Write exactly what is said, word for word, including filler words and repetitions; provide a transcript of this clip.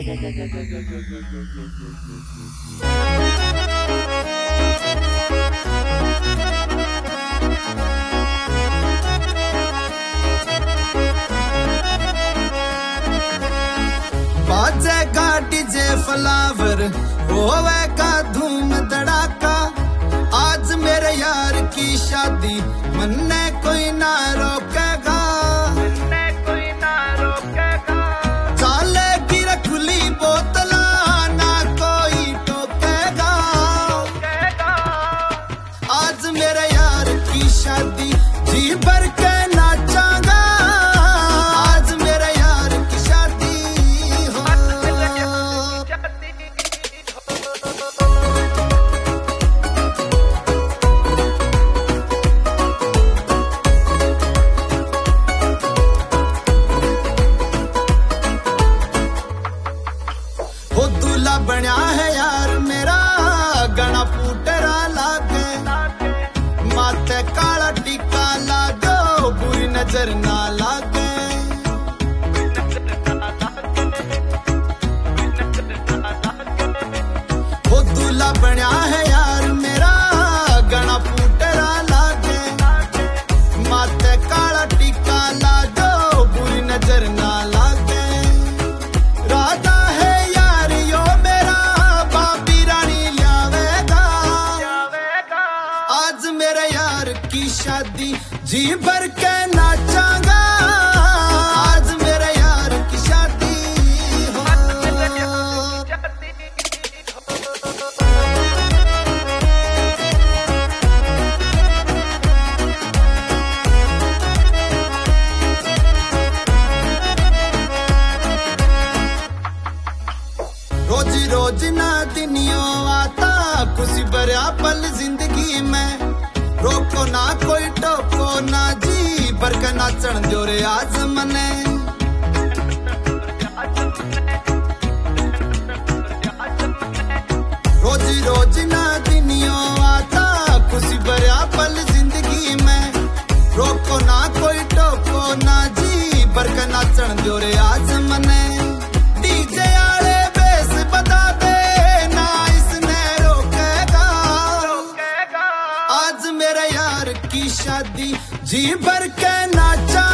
बाजे गाड़ी जे फ्लावर होवे का धूम धड़ाका। आज मेरे यार की शादी मन्ने कोई ना रोकेगा, मन्ने कोई ना रोकेगा। चालेगी रे खुली बोतला ना कोई टोकेगा, टोकेगा। आज मेरे यार की शादी जी भर के नाचांगा। आज मेरे यार की शादी हो, हो दूल्हा बन्या है यार मेरा गणा फूटरा लागे। माथे काला टीका लागो बुरी नजर ना लागे। हो दूल्हा बन्या है यार मेरा गणा फूटरा लागे। माथे काला टीका लागो बुरी नजर ना लागे। राधा है यार यो मेरा बाबी रानी ल्यावेगा। आज मेरे यार की शादी जी भर के नाचांगा। आज मेरे यार की शादी हो, रोज रोज ना दिनियो आता खुशी भरा पल जिंदगी में। रोको ना कोई टोको ना जी भर के नाचन दो रे आज मने। रोज रोज ना दिनियो आता खुशी भरा पल जिंदगी में। रोको ना कोई टोको ना जी भर के नाचन दो रे आज मने। डीजे आले बेस बता दे ना इसने रोकेगा, रोकेगा। आज मेरे यार की शादी जी भर के नाचा।